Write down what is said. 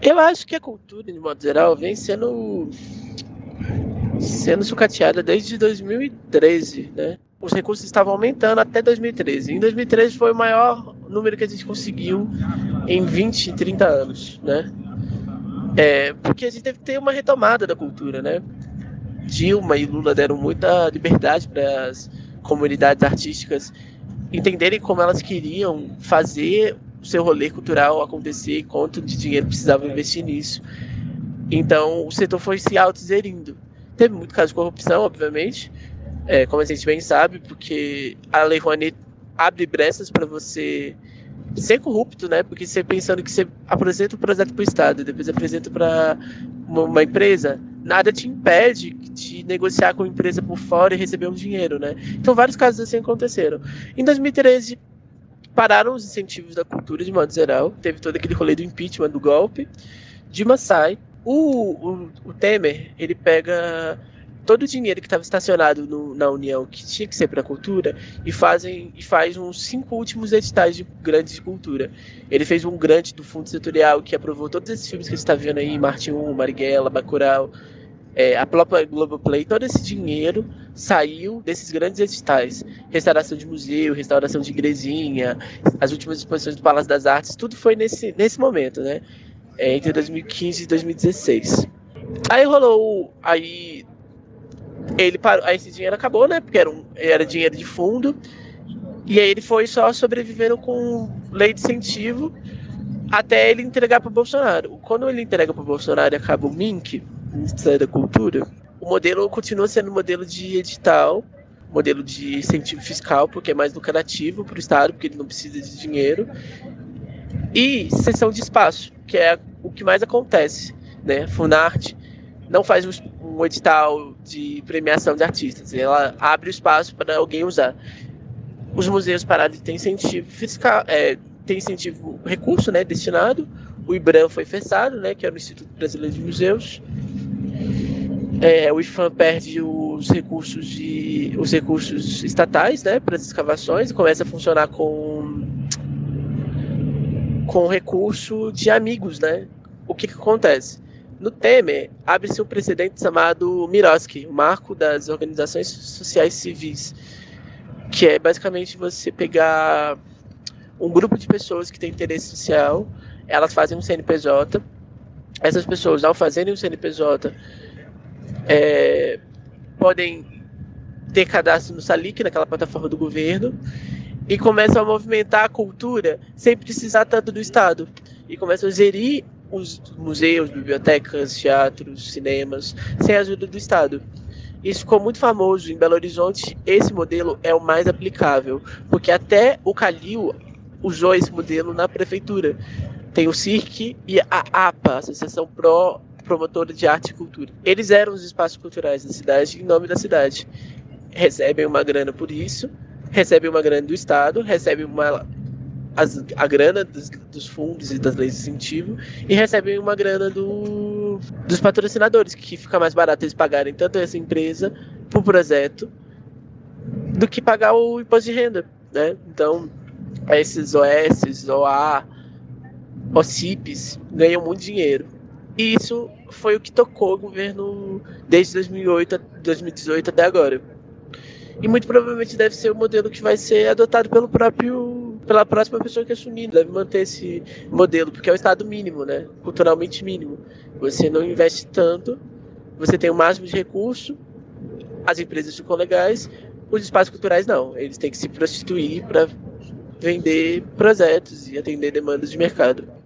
Eu acho que a cultura, de modo geral, vem sendo sucateada desde 2013, né? Os recursos estavam aumentando até 2013. Em 2013 foi o maior número que a gente conseguiu em 20, 30 anos, né? Porque a gente teve que ter uma retomada da cultura, né? Dilma e Lula deram muita liberdade para as comunidades artísticas entenderem como elas queriam fazer o seu rolê cultural acontecer e quanto de dinheiro precisavam investir nisso. Então o setor foi se autogerindo. Teve muito caso de corrupção, obviamente, como a gente bem sabe, porque a Lei Rouanet abre brechas para você ser corrupto, né? Porque você pensando que você apresenta um projeto para o Estado, depois apresenta para uma empresa, nada te impede de negociar com a empresa por fora e receber um dinheiro, né? Então vários casos assim aconteceram. Em 2013 pararam os incentivos da cultura de modo geral, teve todo aquele rolê do impeachment, do golpe, Dilma sai, o Temer, ele pega todo o dinheiro que estava estacionado na União, que tinha que ser para a cultura, e faz uns 5 últimos editais grandes de cultura. Ele fez um grande do Fundo Setorial, que aprovou todos esses filmes que a gente está vendo aí, Marte 1, Marighella, Bacurau, a própria Globoplay. Todo esse dinheiro saiu desses grandes editais. Restauração de museu, restauração de igrejinha, as últimas exposições do Palácio das Artes, tudo foi nesse momento, né? Entre 2015 e 2016. Aí rolou. Aí ele parou, aí esse dinheiro acabou, né? Porque era dinheiro de fundo. E aí ele foi só sobrevivendo com lei de incentivo até ele entregar para o Bolsonaro. Quando ele entrega para o Bolsonaro e acaba o MINC, Ministério da Cultura, o modelo continua sendo modelo de edital, modelo de incentivo fiscal, porque é mais lucrativo para o Estado, porque ele não precisa de dinheiro, e cessão de espaço, que é o que mais acontece, né? Funarte não faz um edital de premiação de artistas, ela abre o espaço para alguém usar. Os museus pararam de ter incentivo fiscal, tem incentivo, recurso, né, destinado. O IBRAM foi fechado, né, que era o Instituto Brasileiro de Museus. O IFAM perde os recursos estatais, né, para as escavações, e começa a funcionar com recurso de amigos, né? O que acontece? No Temer, abre-se um precedente chamado Miroski, o Marco das Organizações Sociais Civis, que é basicamente você pegar um grupo de pessoas que tem interesse social, elas fazem um CNPJ, essas pessoas, ao fazerem um CNPJ, podem ter cadastro no Salic, naquela plataforma do governo, e começam a movimentar a cultura sem precisar tanto do Estado. E começam a gerir os museus, bibliotecas, teatros, cinemas, sem a ajuda do Estado. Isso ficou muito famoso em Belo Horizonte. Esse modelo é o mais aplicável, porque até o Calil usou esse modelo na prefeitura. Tem o CIRC e a APA, Associação Promotora de Arte e Cultura. Eles eram os espaços culturais da cidade em nome da cidade. Recebem uma grana por isso, recebem uma grana do Estado, recebem a grana dos fundos e das leis de incentivo, e recebem uma grana dos patrocinadores, que fica mais barato eles pagarem tanto essa empresa por projeto do que pagar o imposto de renda, né? Então, esses OS, OA, OCIPs ganham muito dinheiro. E isso foi o que tocou o governo desde 2018 até agora. E muito provavelmente deve ser o modelo que vai ser adotado pela próxima pessoa que assumir. Deve manter esse modelo, porque é o estado mínimo, né? Culturalmente mínimo. Você não investe tanto, você tem o máximo de recurso, as empresas ficam legais, os espaços culturais não. Eles têm que se prostituir para vender projetos e atender demandas de mercado.